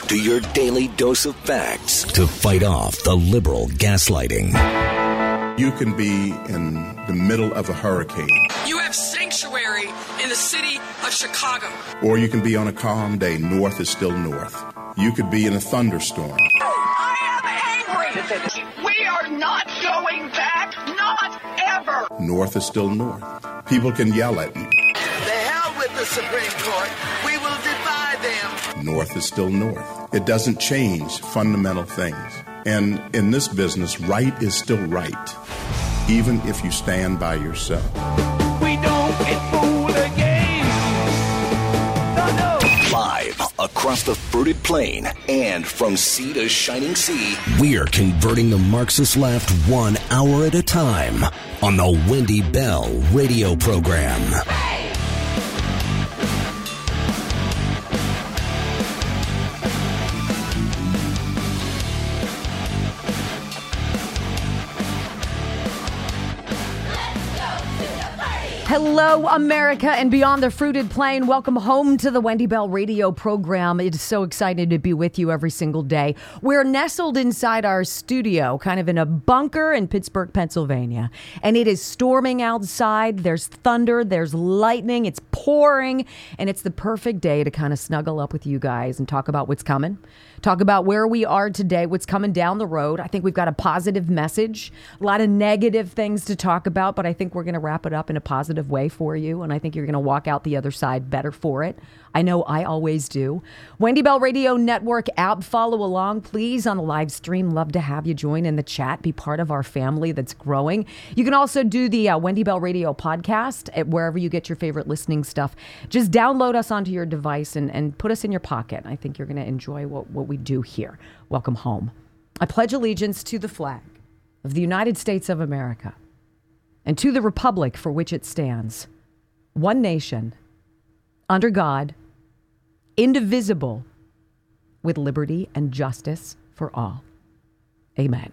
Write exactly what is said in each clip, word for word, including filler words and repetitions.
to your daily dose of facts to fight off the liberal gaslighting. You can be in the middle of a hurricane. You have sanctuary in the city of Chicago. Or you can be on a calm day. North is still north. You could be in a thunderstorm. I am angry. We are not going back. Not ever. North is still north. People can yell at you. The hell with the Supreme Court. We will defy them. North is still north. It doesn't change fundamental things. And in this business, right is still right, even if you stand by yourself. We don't get fooled again. No, no. Live across the fruited plain and from sea to shining sea, we're converting the Marxist left one hour at a time on the Wendy Bell radio program. Hello, America, and beyond the fruited plain. Welcome home to the Wendy Bell radio program. It is so exciting to be with you every single day. We're nestled inside our studio, kind of in a bunker in Pittsburgh, Pennsylvania. And it is storming outside. There's thunder. There's lightning. It's pouring. And it's the perfect day to kind of snuggle up with you guys and talk about what's coming. Talk about where we are today, what's coming down the road. I think we've got a positive message, a lot of negative things to talk about, but I think we're going to wrap it up in a positive way for you, and I think you're going to walk out the other side better for it. I know I always do. Wendy Bell Radio Network app. Follow along, please, on the live stream. Love to have you join in the chat. Be part of our family that's growing. You can also do the uh, Wendy Bell Radio podcast at wherever you get your favorite listening stuff. Just download us onto your device and, and put us in your pocket. I think you're going to enjoy what, what we do here. Welcome home. I pledge allegiance to the flag of the United States of America and to the republic for which it stands, one nation, under God, indivisible, with liberty and justice for all. Amen.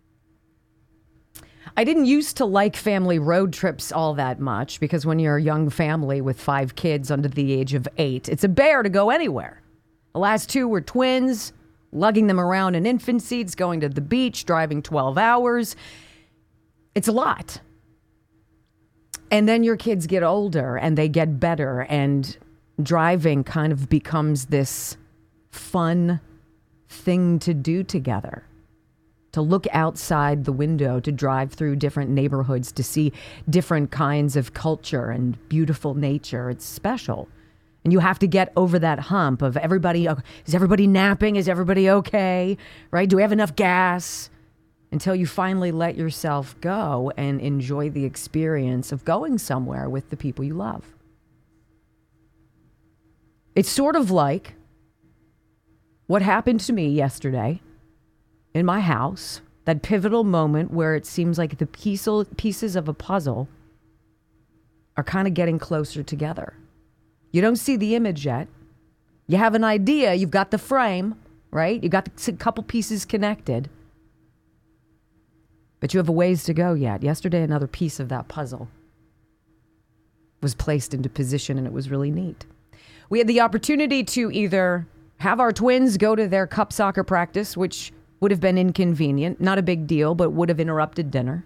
I didn't used to like family road trips all that much because when you're a young family with five kids under the age of eight, it's a bear to go anywhere. The last two were twins, lugging them around in infant seats, going to the beach, driving twelve hours. It's a lot. And then your kids get older and they get better, and driving kind of becomes this fun thing to do together. To look outside the window, to drive through different neighborhoods, to see different kinds of culture and beautiful nature. It's special. And you have to get over that hump of everybody, is everybody napping? Is everybody okay? Right? Do we have enough gas? Until you finally let yourself go and enjoy the experience of going somewhere with the people you love. It's sort of like what happened to me yesterday in my house, that pivotal moment where it seems like the piece, pieces of a puzzle are kind of getting closer together. You don't see the image yet. You have an idea. You've got the frame, right? You got a couple pieces connected. But you have a ways to go yet. Yesterday, another piece of that puzzle was placed into position, and it was really neat. We had the opportunity to either have our twins go to their cup soccer practice, which would have been inconvenient, not a big deal, but would have interrupted dinner.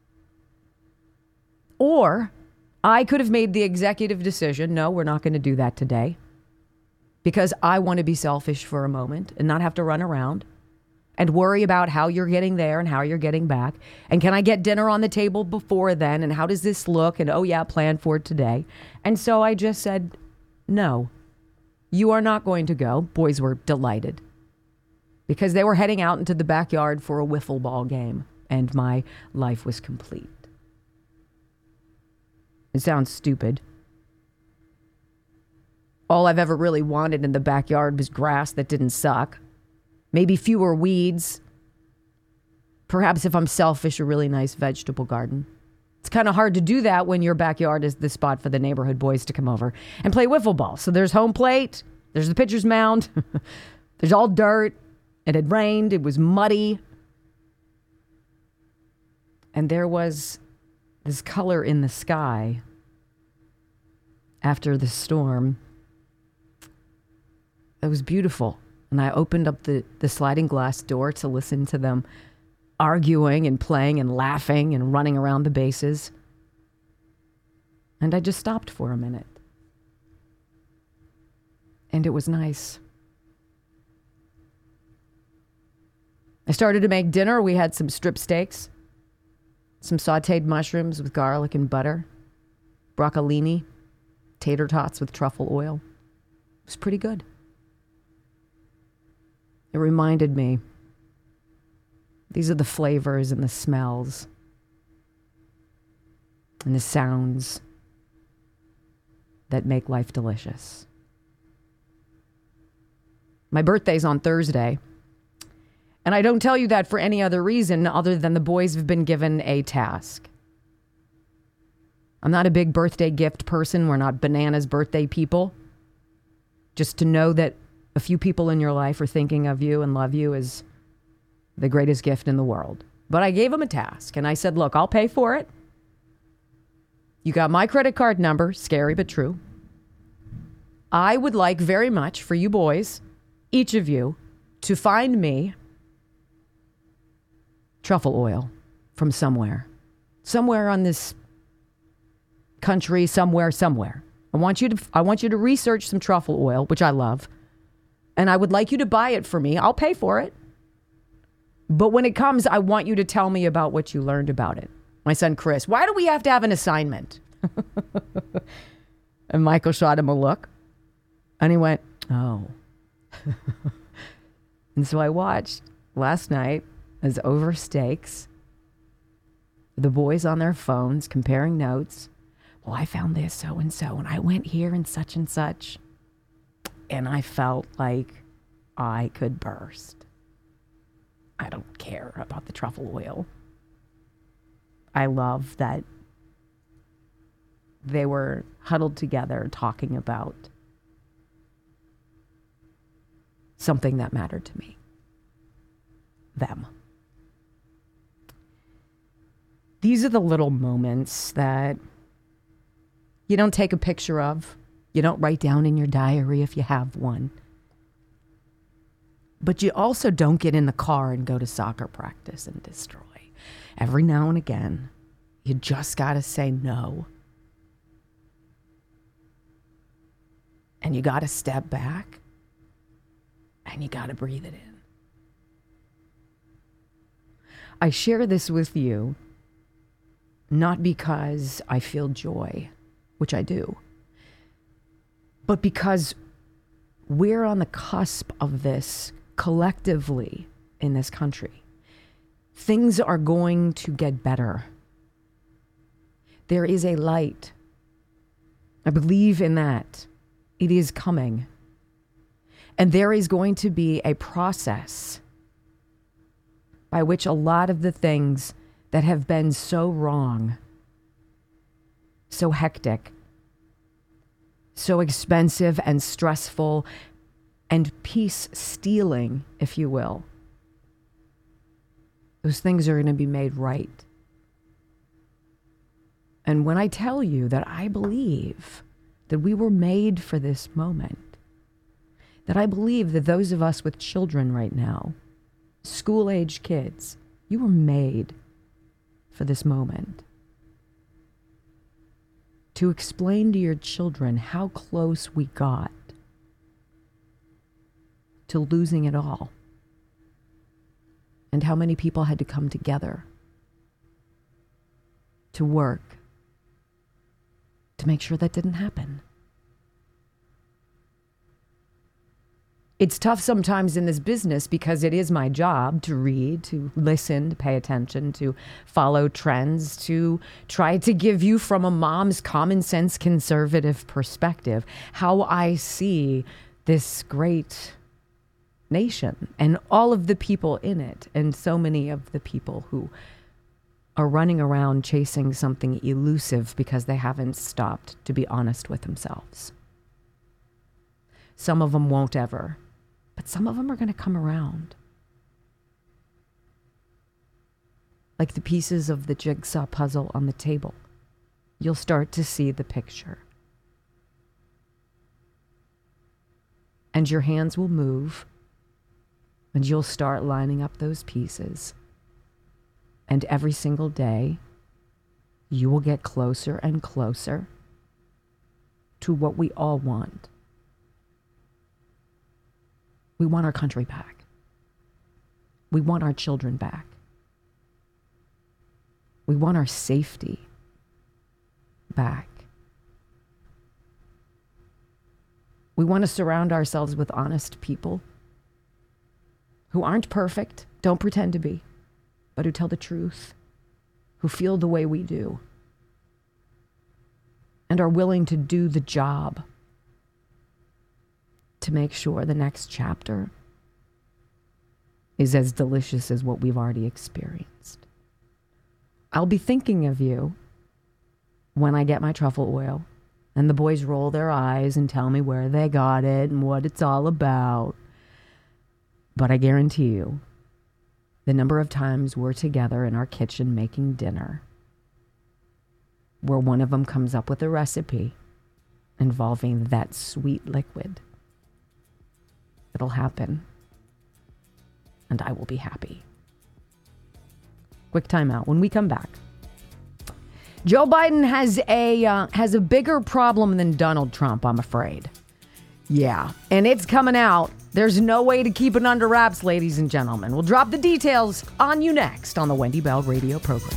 Or I could have made the executive decision, no, we're not going to do that today, because I want to be selfish for a moment and not have to run around and worry about how you're getting there and how you're getting back. And can I get dinner on the table before then? And how does this look? And oh yeah, plan for it today. And so I just said, no, you are not going to go. Boys were delighted because they were heading out into the backyard for a wiffle ball game. And my life was complete. It sounds stupid. All I've ever really wanted in the backyard was grass that didn't suck. Maybe fewer weeds. Perhaps if I'm selfish, a really nice vegetable garden. It's kind of hard to do that when your backyard is the spot for the neighborhood boys to come over and play wiffle ball. So there's home plate. There's the pitcher's mound. There's all dirt. It had rained. It was muddy. And there was this color in the sky after the storm. It was beautiful. And I opened up the, the sliding glass door to listen to them arguing and playing and laughing and running around the bases. And I just stopped for a minute. And it was nice. I started to make dinner. We had some strip steaks, some sauteed mushrooms with garlic and butter, broccolini, tater tots with truffle oil. It was pretty good. It reminded me, these are the flavors and the smells and the sounds that make life delicious. My birthday's on Thursday, and I don't tell you that for any other reason other than the boys have been given a task. I'm not a big birthday gift person. We're not bananas birthday people. Just to know that a few people in your life are thinking of you and love you is the greatest gift in the world. But I gave them a task, and I said, look, I'll pay for it. You got my credit card number, scary but true. I would like very much for you boys, each of you, to find me truffle oil from somewhere. Somewhere on this country, somewhere, somewhere. I want you to I want you to research some truffle oil, which I love, and I would like you to buy it for me. I'll pay for it. But when it comes, I want you to tell me about what you learned about it. My son Chris, why do we have to have an assignment? And Michael shot him a look, and he went, oh. And so I watched last night as over steaks, the boys on their phones comparing notes. Well, I found this so-and-so, and I went here and such and such. And I felt like I could burst. I don't care about the truffle oil. I love that they were huddled together talking about something that mattered to me. Them. These are the little moments that you don't take a picture of. You don't write down in your diary if you have one. But you also don't get in the car and go to soccer practice and destroy. Every now and again, you just got to say no. And you got to step back. And you got to breathe it in. I share this with you not because I feel joy, which I do, but because we're on the cusp of this collectively in this country. Things are going to get better. There is a light. I believe in that. It is coming. And there is going to be a process by which a lot of the things that have been so wrong, so hectic, so expensive and stressful and peace stealing, if you will, those things are going to be made right. And when I tell you that I believe that we were made for this moment, that I believe that those of us with children right now, school-age kids, you were made for this moment. To explain to your children how close we got to losing it all. And how many people had to come together to work to make sure that didn't happen. It's tough sometimes in this business because it is my job to read, to listen, to pay attention, to follow trends, to try to give you from a mom's common sense conservative perspective how I see this great nation and all of the people in it, and so many of the people who are running around chasing something elusive because they haven't stopped to be honest with themselves. Some of them won't ever. But some of them are going to come around. Like the pieces of the jigsaw puzzle on the table. You'll start to see the picture. And your hands will move And you'll start lining up those pieces. And every single day, you will get closer and closer to what we all want. We want our country back. We want our children back. We want our safety back. We want to surround ourselves with honest people who aren't perfect, don't pretend to be, but who tell the truth, who feel the way we do, and are willing to do the job to make sure the next chapter is as delicious as what we've already experienced. I'll be thinking of you when I get my truffle oil and the boys roll their eyes and tell me where they got it and what it's all about. But I guarantee you, the number of times we're together in our kitchen making dinner, where one of them comes up with a recipe involving that sweet liquid, it'll happen, and I will be happy. Quick timeout. When we come back, Joe Biden has a uh, has a bigger problem than Donald Trump, I'm afraid. Yeah, and it's coming out. There's no way to keep it under wraps, ladies and gentlemen. We'll drop the details on you next on the Wendy Bell Radio program.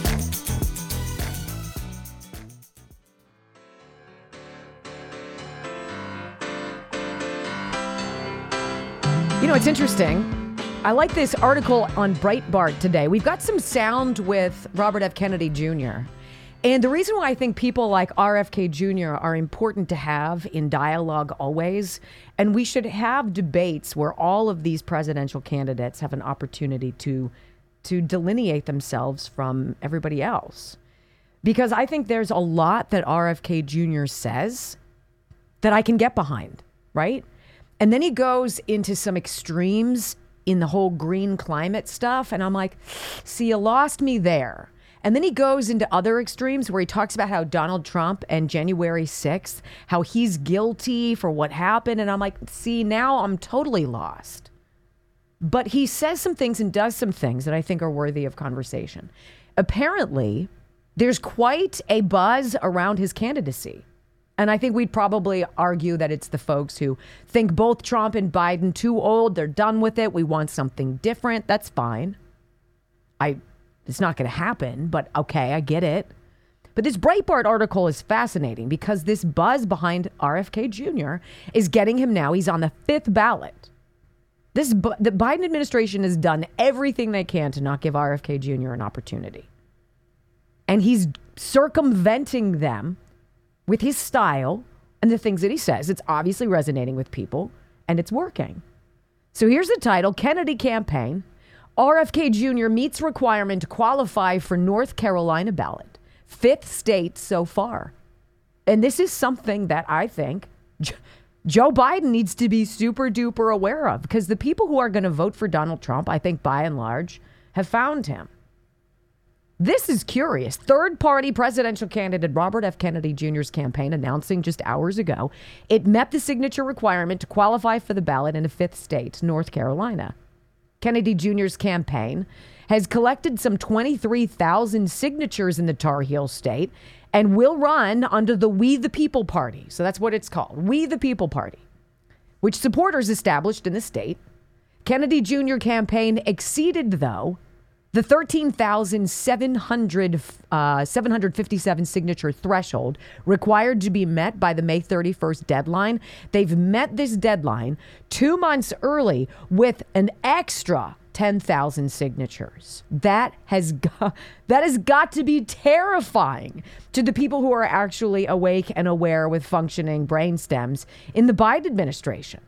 You know, it's interesting. I like this article on Breitbart today. We've got some sound with Robert F. Kennedy Junior And the reason why I think people like R F K Junior are important to have in dialogue always, and we should have debates where all of these presidential candidates have an opportunity to, to delineate themselves from everybody else. Because I think there's a lot that R F K Junior says that I can get behind, right? And then he goes into some extremes in the whole green climate stuff. And I'm like, see, you lost me there. And then he goes into other extremes where he talks about how Donald Trump and January sixth, how he's guilty for what happened. And I'm like, see, now I'm totally lost. But he says some things and does some things that I think are worthy of conversation. Apparently, there's quite a buzz around his candidacy. And I think we'd probably argue that it's the folks who think both Trump and Biden too old. They're done with it. We want something different. That's fine. I, it's not going to happen, but okay, I get it. But this Breitbart article is fascinating because this buzz behind R F K Junior is getting him now. He's on the fifth ballot. This the Biden administration has done everything they can to not give R F K Junior an opportunity. And he's circumventing them with his style and the things that he says. It's obviously resonating with people, and it's working. So here's the title, Kennedy Campaign. R F K Junior meets requirement to qualify for North Carolina ballot. Fifth state so far. And this is something that I think J- Joe Biden needs to be super duper aware of, because the people who are going to vote for Donald Trump, I think by and large, have found him. This is curious. Third-party presidential candidate Robert F. Kennedy Junior's campaign announcing just hours ago it met the signature requirement to qualify for the ballot in a fifth state, North Carolina. Kennedy Junior's campaign has collected some twenty-three thousand signatures in the Tar Heel state and will run under the We the People Party. So that's what it's called, We the People Party, which supporters established in the state. Kennedy Junior campaign exceeded, though, the thirteen thousand seven hundred, uh, seven hundred fifty-seven signature threshold required to be met by the May thirty-first deadline. They've met this deadline two months early with an extra ten thousand signatures. That has got, that has got to be terrifying to the people who are actually awake and aware with functioning brain stems in the Biden administration.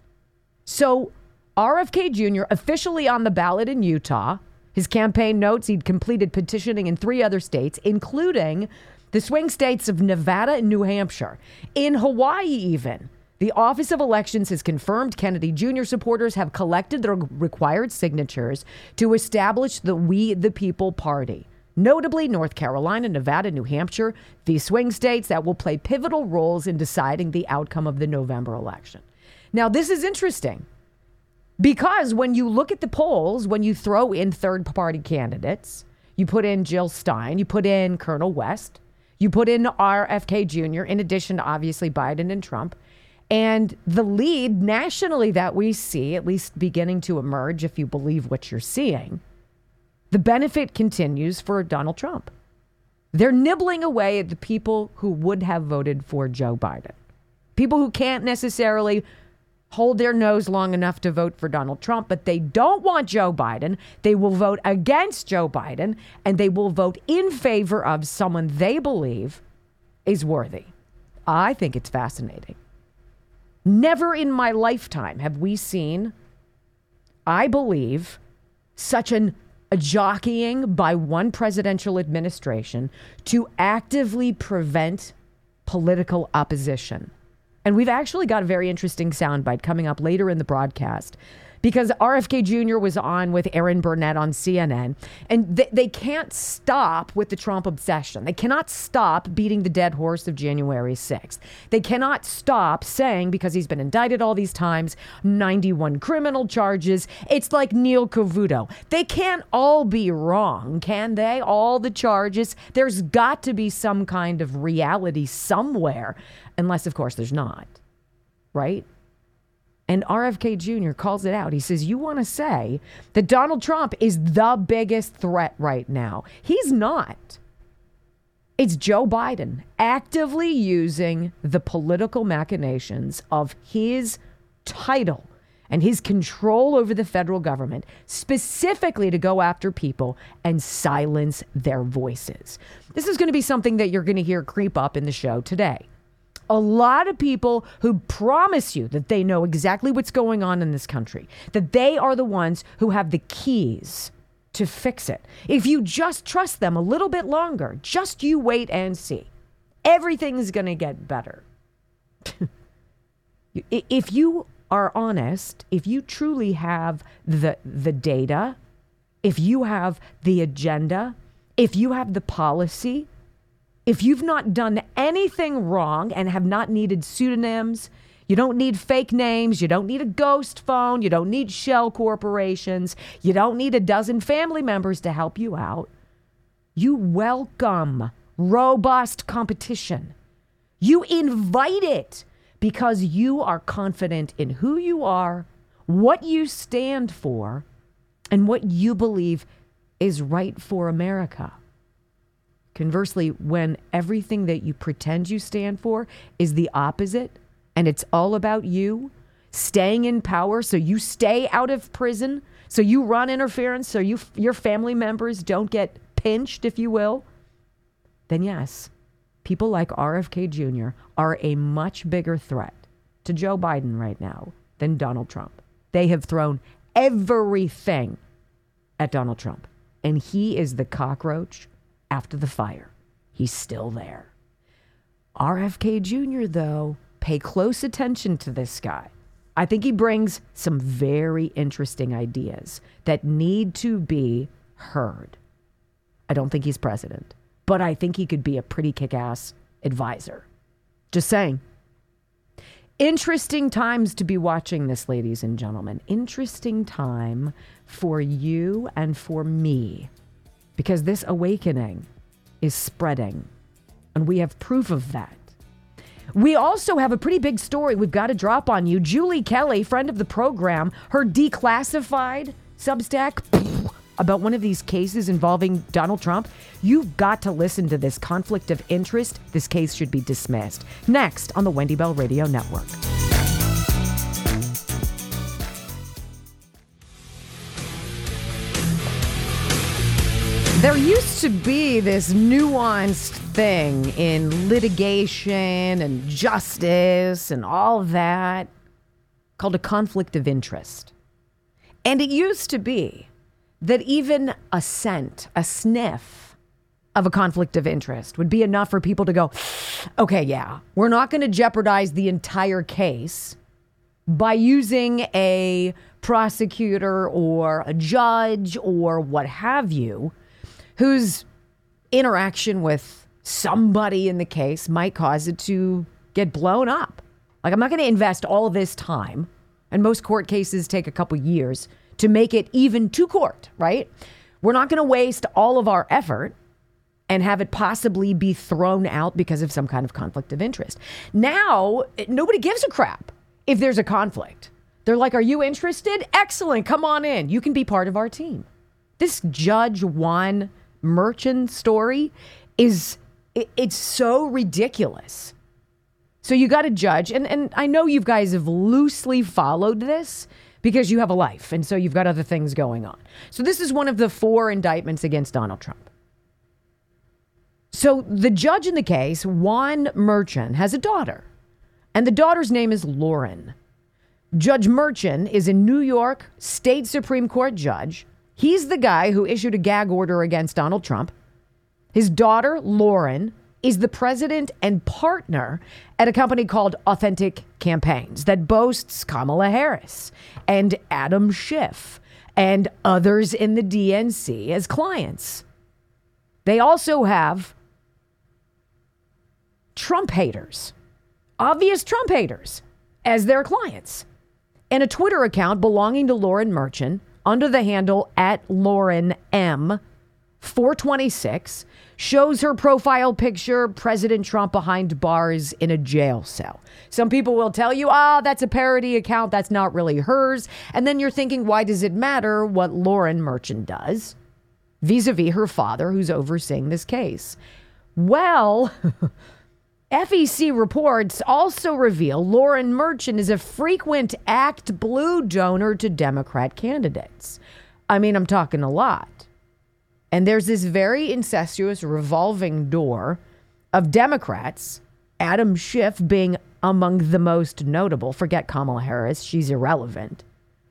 So R F K Junior officially on the ballot in Utah. His campaign notes he'd completed petitioning in three other states, including the swing states of Nevada and New Hampshire. In Hawaii, even, the Office of Elections has confirmed Kennedy Junior supporters have collected the required signatures to establish the We the People Party. Notably, North Carolina, Nevada, New Hampshire, these swing states that will play pivotal roles in deciding the outcome of the November election. Now, this is interesting. Because when you look at the polls, when you throw in third-party candidates, you put in Jill Stein, you put in Colonel West, you put in R F K Junior, in addition to obviously Biden and Trump. And the lead nationally that we see, at least beginning to emerge, if you believe what you're seeing, the benefit continues for Donald Trump. They're nibbling away at the people who would have voted for Joe Biden. People who can't necessarily hold their nose long enough to vote for Donald Trump, but they don't want Joe Biden. They will vote against Joe Biden, and they will vote in favor of someone they believe is worthy. I think it's fascinating. Never in my lifetime have we seen, I believe, such an, a jockeying by one presidential administration to actively prevent political opposition. And we've actually got a very interesting soundbite coming up later in the broadcast, because R F K Junior was on with Aaron Burnett on C N N, and they, they can't stop with the Trump obsession. They cannot stop beating the dead horse of January sixth. They cannot stop saying, because he's been indicted all these times, ninety-one criminal charges. It's like Neil Cavuto. They can't all be wrong, can they? All the charges. There's got to be some kind of reality somewhere, unless, of course, there's not, right? And R F K Junior calls it out. He says, you want to say that Donald Trump is the biggest threat right now. He's not. It's Joe Biden actively using the political machinations of his title and his control over the federal government, specifically to go after people and silence their voices. This is going to be something that you're going to hear creep up in the show today. A lot of people who promise you that they know exactly what's going on in this country, that they are the ones who have the keys to fix it. If you just trust them a little bit longer, just you wait and see. Everything's going to get better. If you are honest, if you truly have the the data, if you have the agenda, if you have the policy, if you've not done anything wrong and have not needed pseudonyms, you don't need fake names, you don't need a ghost phone, you don't need shell corporations, you don't need a dozen family members to help you out, you welcome robust competition. You invite it because you are confident in who you are, what you stand for, and what you believe is right for America. Conversely, when everything that you pretend you stand for is the opposite, and it's all about you staying in power so you stay out of prison, so you run interference, so you your family members don't get pinched, if you will, then yes, people like R F K Junior are a much bigger threat to Joe Biden right now than Donald Trump. They have thrown everything at Donald Trump, and he is the cockroach after the fire. He's still there. R F K Junior, though, pay close attention to this guy. I think he brings some very interesting ideas that need to be heard. I don't think he's president, but I think he could be a pretty kick-ass advisor. Just saying. Interesting times to be watching this, ladies and gentlemen. Interesting time for you and for me, because this awakening is spreading, and we have proof of that. We also have a pretty big story we've got to drop on you. Julie Kelly, friend of the program, her declassified Substack about one of these cases involving Donald Trump. You've got to listen to this conflict of interest. This case should be dismissed. Next on the Wendy Bell Radio Network. There used to be this nuanced thing in litigation and justice and all that called a conflict of interest. And it used to be that even a scent, a sniff of a conflict of interest would be enough for people to go, okay, yeah, we're not going to jeopardize the entire case by using a prosecutor or a judge or what have you, whose interaction with somebody in the case might cause it to get blown up. Like, I'm not going to invest all of this time And most court cases take a couple years to make it even to court, right? We're not going to waste all of our effort and have it possibly be thrown out because of some kind of conflict of interest. Now, nobody gives a crap if there's a conflict. They're like, are you interested? Excellent. Come on in. You can be part of our team. This Judge Juan Merchan story is, it, it's so ridiculous. So you got to judge. And, and I know you guys have loosely followed this because you have a life. And so you've got other things going on. So this is one of the four indictments against Donald Trump. So the judge in the case, Juan Merchan, has a daughter. And the daughter's name is Lauren. Judge Merchan is a New York State Supreme Court judge. He's the guy who issued a gag order against Donald Trump. His daughter, Lauren, is the president and partner at a company called Authentic Campaigns that boasts Kamala Harris and Adam Schiff and others in the D N C as clients. They also have Trump haters, obvious Trump haters, as their clients. And a Twitter account belonging to Lauren Merchan under the handle at Lauren M four twenty-six shows her profile picture, President Trump behind bars in a jail cell. Some people will tell you, ah, oh, that's a parody account. That's not really hers. And then you're thinking, why does it matter what Lauren Merchan does vis-a-vis her father who's overseeing this case? Well, F E C reports also reveal Lauren Merchan is a frequent Act Blue donor to Democrat candidates. I mean, I'm talking a lot. And there's this very incestuous revolving door of Democrats, Adam Schiff being among the most notable. Forget Kamala Harris. She's irrelevant.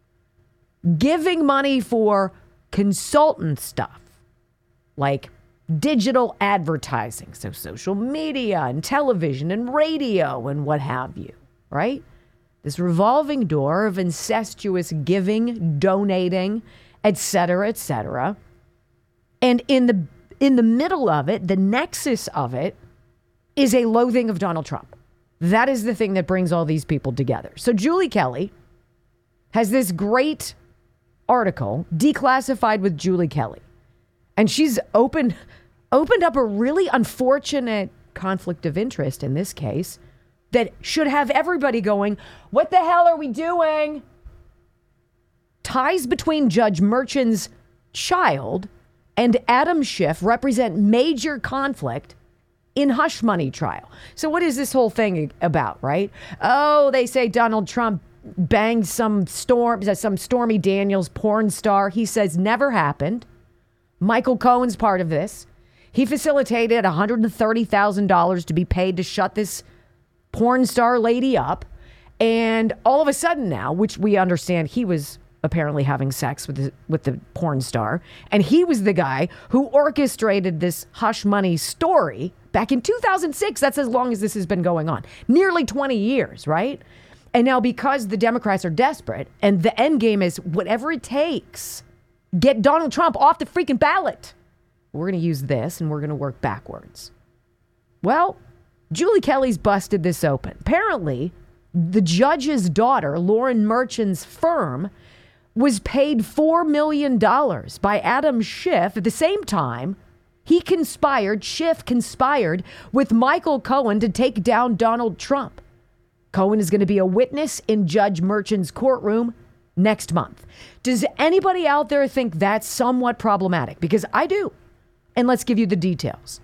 Giving money for consultant stuff like digital advertising, so social media and television and radio and what have you, right? This revolving door of incestuous giving, donating, et cetera, et cetera. And in the in the middle of it, the nexus of it is a loathing of Donald Trump. That is the thing that brings all these people together. So Julie Kelly has this great article, Declassified with Julie Kelly. And she's opened, opened up a really unfortunate conflict of interest in this case that should have everybody going, what the hell are we doing? Ties between Judge Merchan's child and Adam Schiff represent major conflict in hush money trial. So what is this whole thing about, right? Oh, they say Donald Trump banged some storm, some Stormy Daniels porn star. He says never happened. Michael Cohen's part of this. He facilitated one hundred thirty thousand dollars to be paid to shut this porn star lady up. And all of a sudden now, which we understand he was apparently having sex with the, with the porn star. And he was the guy who orchestrated this hush money story back in two thousand six. That's as long as this has been going on. Nearly twenty years, right? And now because the Democrats are desperate and the end game is whatever it takes, get Donald Trump off the freaking ballot. We're going to use this and we're going to work backwards. Well, Julie Kelly's busted this open. Apparently, the judge's daughter, Lauren Merchan's firm, was paid four million dollars by Adam Schiff. At the same time, he conspired, Schiff conspired with Michael Cohen to take down Donald Trump. Cohen is going to be a witness in Judge Merchan's courtroom next month. Does anybody out there think that's somewhat problematic? Because I do. And let's give you the details.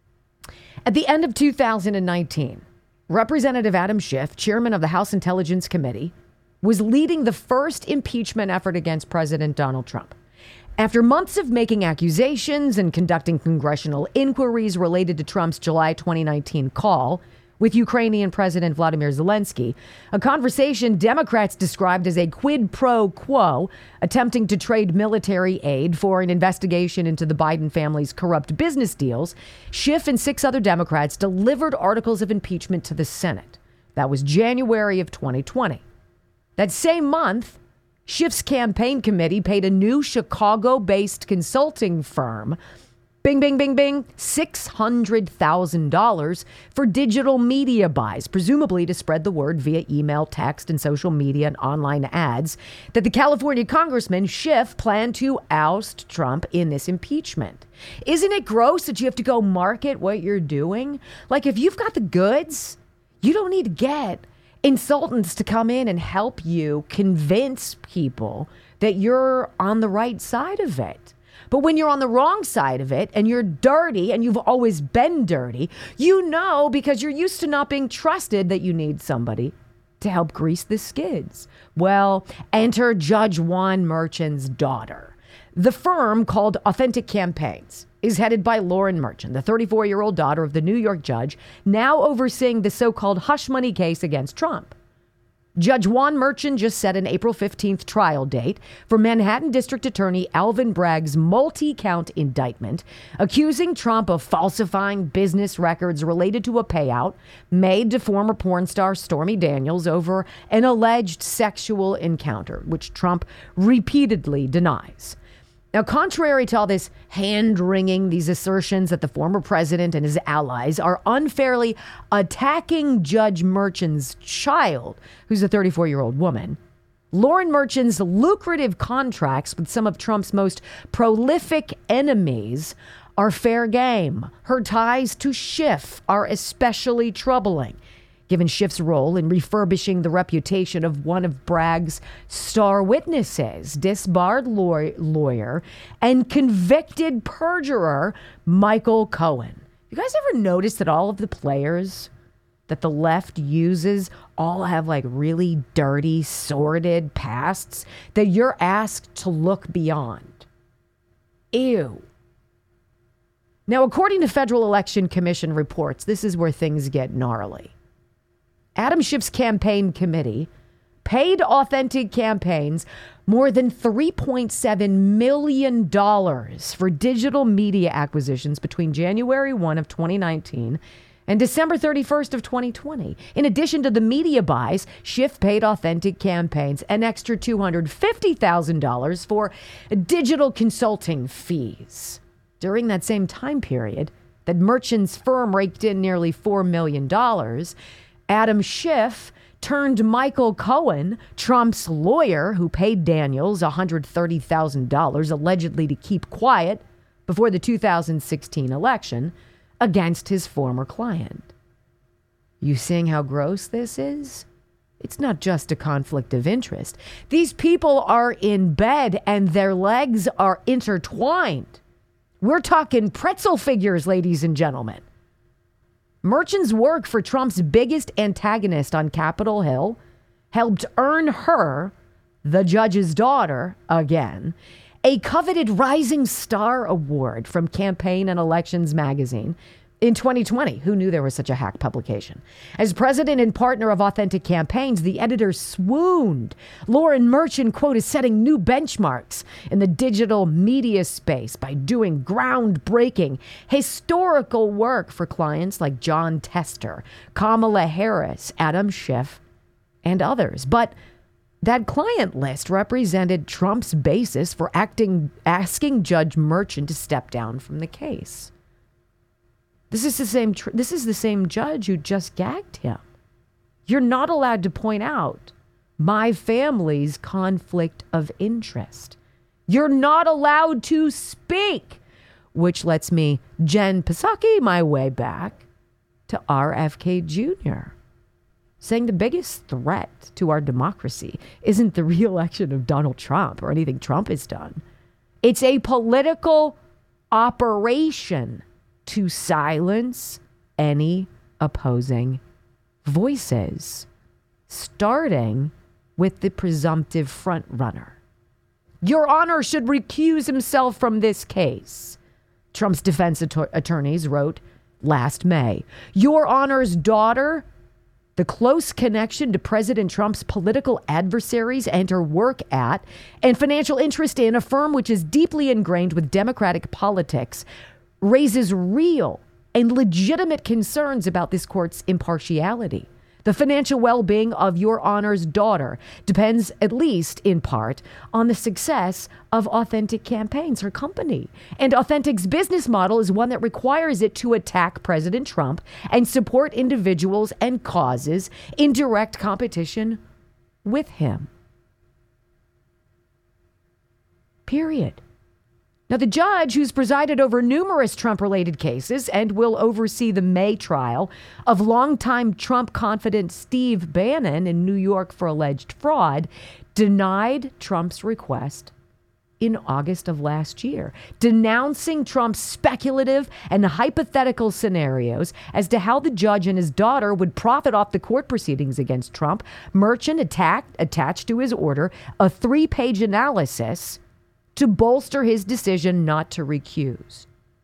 At the end of two thousand nineteen, Representative Adam Schiff, chairman of the House Intelligence Committee, was leading the first impeachment effort against President Donald Trump. After months of making accusations and conducting congressional inquiries related to Trump's July twenty nineteen call with Ukrainian President Vladimir Zelensky, a conversation Democrats described as a quid pro quo, attempting to trade military aid for an investigation into the Biden family's corrupt business deals, Schiff and six other Democrats delivered articles of impeachment to the Senate. That was January of twenty twenty. That same month, Schiff's campaign committee paid a new Chicago-based consulting firm Bing, bing, bing, bing, six hundred thousand dollars for digital media buys, presumably to spread the word via email, text, and social media and online ads that the California Congressman Schiff planned to oust Trump in this impeachment. Isn't it gross that you have to go market what you're doing? Like, if you've got the goods, you don't need to get insultants to come in and help you convince people that you're on the right side of it. But when you're on the wrong side of it and you're dirty and you've always been dirty, you know, because you're used to not being trusted, that you need somebody to help grease the skids. Well, enter Judge Juan Merchan's daughter. The firm, called Authentic Campaigns, is headed by Lauren Merchan, the thirty-four-year-old daughter of the New York judge, now overseeing the so-called hush money case against Trump. Judge Juan Merchan just set an April fifteenth trial date for Manhattan District Attorney Alvin Bragg's multi-count indictment, accusing Trump of falsifying business records related to a payout made to former porn star Stormy Daniels over an alleged sexual encounter, which Trump repeatedly denies. Now, contrary to all this hand-wringing, these assertions that the former president and his allies are unfairly attacking Judge Merchan's child, who's a thirty-four-year-old woman, Lauren Merchan's lucrative contracts with some of Trump's most prolific enemies are fair game. Her ties to Schiff are especially troubling, given Schiff's role in refurbishing the reputation of one of Bragg's star witnesses, disbarred law- lawyer and convicted perjurer Michael Cohen. You guys ever notice that all of the players that the left uses all have like really dirty, sordid pasts that you're asked to look beyond? Ew. Now, according to Federal Election Commission reports, this is where things get gnarly. Adam Schiff's campaign committee paid Authentic Campaigns more than three point seven million dollars for digital media acquisitions between January first of twenty nineteen and December thirty-first of twenty twenty. In addition to the media buys, Schiff paid Authentic Campaigns an extra two hundred fifty thousand dollars for digital consulting fees. During that same time period that Merchan's firm raked in nearly four million dollars, Adam Schiff turned Michael Cohen, Trump's lawyer who paid Daniels one hundred thirty thousand dollars allegedly to keep quiet before the two thousand sixteen election, against his former client. You seeing how gross this is? It's not just a conflict of interest. These people are in bed and their legs are intertwined. We're talking pretzel figures, ladies and gentlemen. Merchan's work for Trump's biggest antagonist on Capitol Hill helped earn her, the judge's daughter, again, a coveted Rising Star Award from Campaign and Elections magazine in twenty twenty. Who knew there was such a hack publication? As president and partner of Authentic Campaigns, the editor swooned. Lauren Merchan, quote, is setting new benchmarks in the digital media space by doing groundbreaking, historical work for clients like John Tester, Kamala Harris, Adam Schiff, and others. But that client list represented Trump's basis for acting, asking Judge Merchan to step down from the case. This is the same. Tr- this is the same judge who just gagged him. You're not allowed to point out my family's conflict of interest. You're not allowed to speak, which lets me Jen Psaki my way back to R F K Junior, saying the biggest threat to our democracy isn't the re-election of Donald Trump or anything Trump has done. It's a political operation to silence any opposing voices, starting with the presumptive frontrunner. Your Honor should recuse himself from this case, Trump's defense att- attorneys wrote last May. Your Honor's daughter, the close connection to President Trump's political adversaries and her work at and financial interest in a firm which is deeply ingrained with Democratic politics, raises real and legitimate concerns about this court's impartiality. The financial well-being of your honor's daughter depends, at least in part, on the success of Authentic Campaigns, her company. And Authentic's business model is one that requires it to attack President Trump and support individuals and causes in direct competition with him. Period. Now, the judge who's presided over numerous Trump-related cases and will oversee the May trial of longtime Trump confidant Steve Bannon in New York for alleged fraud denied Trump's request in August of last year, denouncing Trump's speculative and hypothetical scenarios as to how the judge and his daughter would profit off the court proceedings against Trump. Merchant attacked, attached to his order a three-page analysis to bolster his decision not to recuse.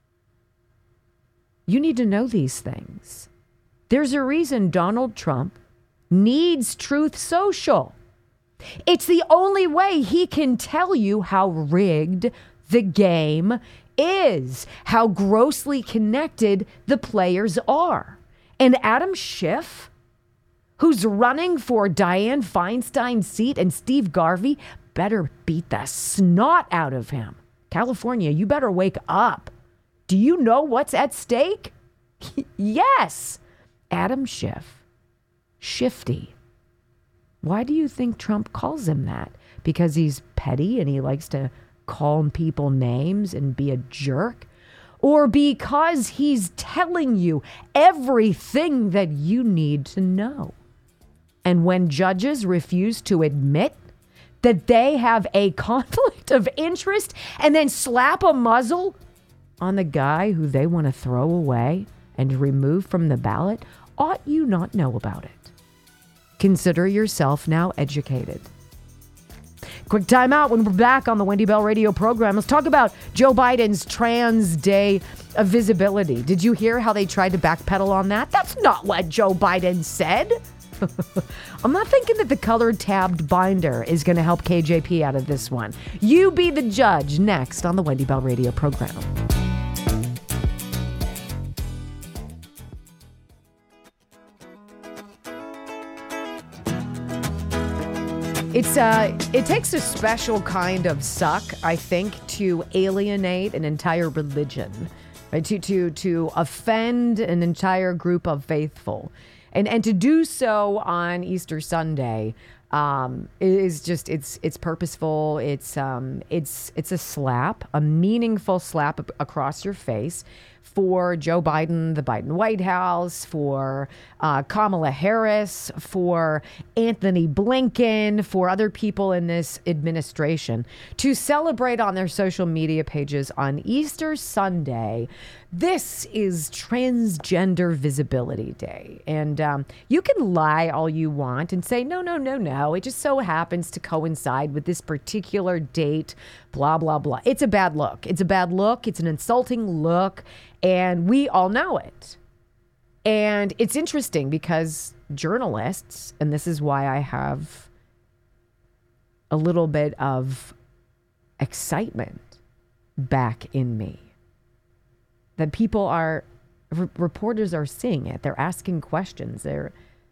You need to know these things. There's a reason Donald Trump needs Truth Social. It's the only way he can tell you how rigged the game is, how grossly connected the players are. And Adam Schiff, who's running for Dianne Feinstein's seat, and Steve Garvey better beat the snot out of him. California, you better wake up. Do you know what's at stake? Yes. Adam Schiff. Shifty. Why do you think Trump calls him that? Because he's petty and he likes to call people names and be a jerk? Or because he's telling you everything that you need to know? And when judges refuse to admit that they have a conflict of interest and then slap a muzzle on the guy who they want to throw away and remove from the ballot, ought you not know about it? Consider yourself now educated. Quick time out. When we're back on the Wendy Bell radio program, let's talk about Joe Biden's Trans Day of Visibility. Did you hear how they tried to backpedal on that? That's not what Joe Biden said. I'm not thinking that the colored tabbed binder is going to help K J P out of this one. You be the judge next on the Wendy Bell radio program. It's uh, it takes a special kind of suck, I think, to alienate an entire religion, right? To to to offend an entire group of faithful. And and to do so on Easter Sunday um, is just it's it's purposeful. It's um it's it's a slap, a meaningful slap across your face for Joe Biden, the Biden White House, for uh, Kamala Harris, for Anthony Blinken, for other people in this administration to celebrate on their social media pages on Easter Sunday. This is Transgender Visibility Day. And um, you can lie all you want and say, no, no, no, no. It just so happens to coincide with this particular date, blah, blah, blah. It's a bad look. It's a bad look. It's an insulting look. And we all know it. And it's interesting because journalists, and this is why I have a little bit of excitement back in me, that people are, r- reporters are seeing it. They're asking questions. They're,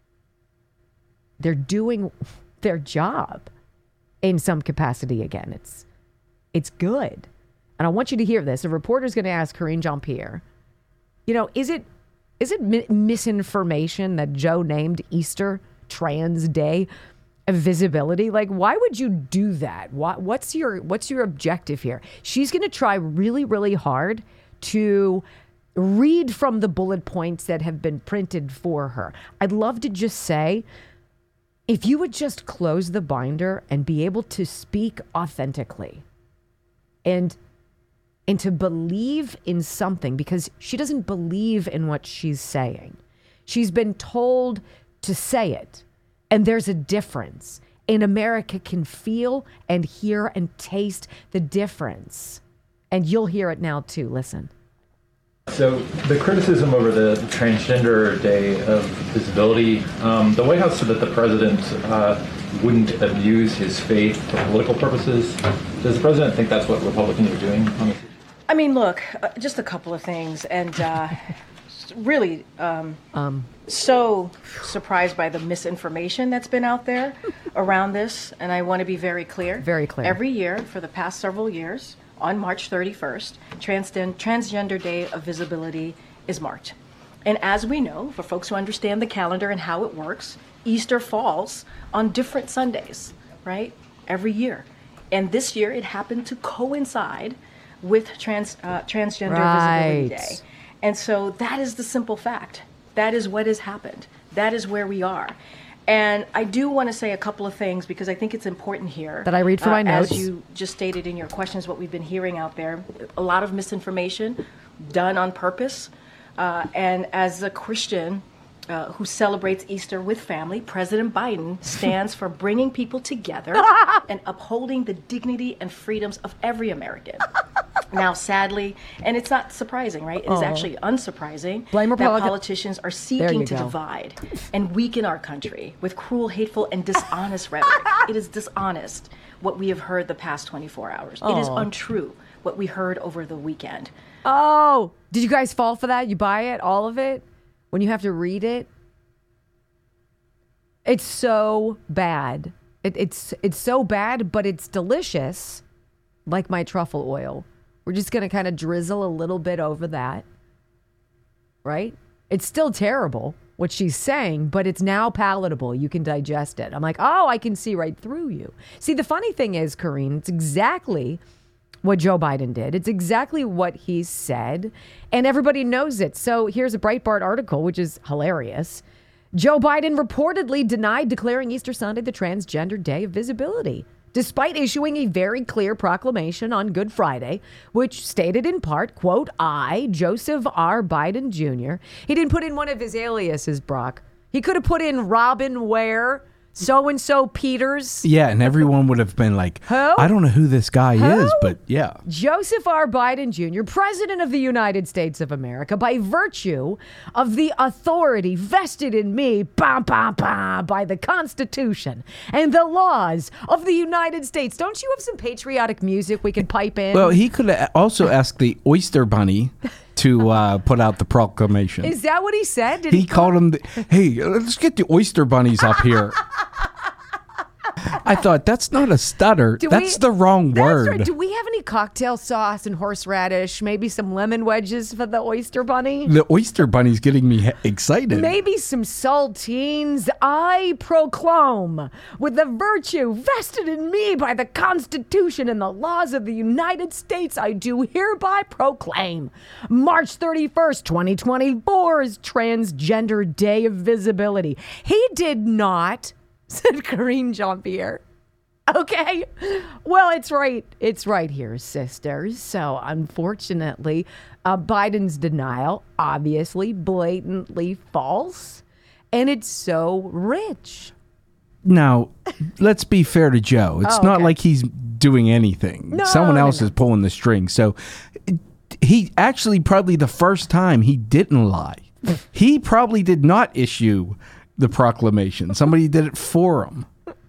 they're doing their job in some capacity again. It's, it's good. And I want you to hear this. A reporter's going to ask Karine Jean-Pierre, you know, is it is it mi- misinformation that Joe named Easter Trans Day of Visibility? Like, why would you do that? What, what's your what's your objective here? She's going to try really, really hard to read from the bullet points that have been printed for her. I'd love to just say, if you would just close the binder and be able to speak authentically and and to believe in something, because she doesn't believe in what she's saying. She's been told to say it, and there's a difference. And America can feel and hear and taste the difference. And you'll hear it now too. Listen. So the criticism over the Transgender Day of Visibility, um, the White House said that the president uh, wouldn't abuse his faith for political purposes. Does the president think that's what Republicans are doing on this? I mean, look, uh, just a couple of things. And uh, really um, Um. so surprised by the misinformation that's been out there around this, and I want to be very clear. Very clear. Every year for the past several years, on March thirty-first, Transden- Transgender Day of Visibility is marked. And as we know, for folks who understand the calendar and how it works, Easter falls on different Sundays, right? Every year. And this year it happened to coincide with trans, uh, Transgender Right. Visibility Day. And so that is the simple fact. That is what has happened. That is where we are. And I do want to say a couple of things because I think it's important here. That I read from my notes. As you just stated in your questions, what we've been hearing out there, a lot of misinformation done on purpose. Uh, and as a Christian uh, who celebrates Easter with family, President Biden stands for bringing people together and upholding the dignity and freedoms of every American. Now, sadly, and it's not surprising, right? It is Oh. actually unsurprising Blame that Republican- politicians are There seeking you to go. divide and weaken our country with cruel, hateful, and dishonest rhetoric. It is dishonest what we have heard the past twenty-four hours. It is Oh. untrue what we heard over the weekend. Oh, did you guys fall for that? You buy it, all of it, when you have to read it? It's so bad. It, it's it's so bad, but it's delicious, like my truffle oil. We're just going to kind of drizzle a little bit over that, right? It's still terrible, what she's saying, but it's now palatable. You can digest it. I'm like, oh, I can see right through you. See, the funny thing is, Karine, it's exactly what Joe Biden did. It's exactly what he said, and everybody knows it. So here's a Breitbart article, which is hilarious. Joe Biden reportedly denied declaring Easter Sunday the Transgender Day of Visibility, despite issuing a very clear proclamation on Good Friday, which stated in part, quote, I, Joseph R. Biden Junior He didn't put in one of his aliases, Brock. He could have put in Robin Ware, so-and-so Peters. Yeah, and everyone would have been like, Who? I don't know who this guy Who? is, but yeah. Joseph R. Biden Junior, President of the United States of America, by virtue of the authority vested in me bah, bah, bah, by the Constitution and the laws of the United States. Don't you have some patriotic music we can pipe in? Well, he could a- also ask the Oyster Bunny to uh, put out the proclamation. Is that what he said? Did He he called him, the, hey, let's get the Oyster Bunnies up here. I thought, that's not a stutter. Do That's we- the wrong That's word. right. Do we have any cocktail sauce and horseradish? Maybe some lemon wedges for the Oyster Bunny? The Oyster Bunny's getting me he- excited. Maybe some saltines. I proclaim, with the virtue vested in me by the Constitution and the laws of the United States, I do hereby proclaim March thirty-first, twenty twenty-four is Transgender Day of Visibility. He did not, said Karine Jean-Pierre. Okay. Well, it's right. It's right here, sisters. So, unfortunately, uh, Biden's denial, obviously, blatantly false. And it's so rich. Now, let's be fair to Joe. It's Oh, not okay. like he's doing anything. No, Someone no, else no. is pulling the string. So he actually, probably the first time, he didn't lie. He probably did not issue the proclamation. Somebody did it for him.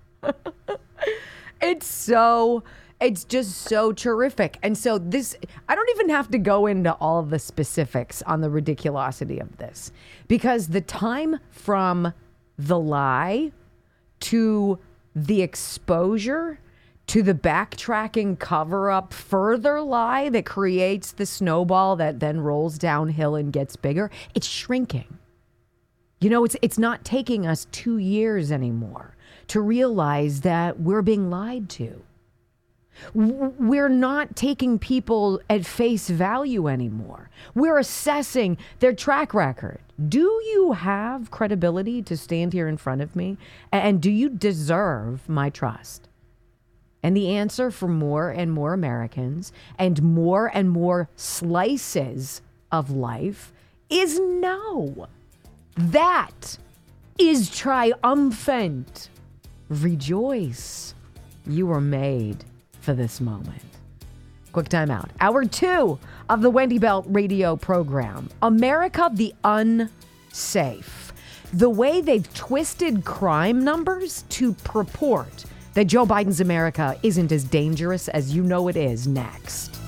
It's so, it's just so terrific. And so this, I don't even have to go into all of the specifics on the ridiculosity of this, because the time from the lie to the exposure to the backtracking cover up further lie that creates the snowball that then rolls downhill and gets bigger, it's shrinking. You know, it's it's not taking us two years anymore to realize that we're being lied to. W- We're not taking people at face value anymore. We're assessing their track record. Do you have credibility to stand here in front of me? A- And do you deserve my trust? And the answer for more and more Americans and more and more slices of life is no. That is triumphant. Rejoice. You were made for this moment. Quick time out. Hour two of the Wendy Bell radio program. America the Unsafe. The way they've twisted crime numbers to purport that Joe Biden's America isn't as dangerous as you know it is. Next.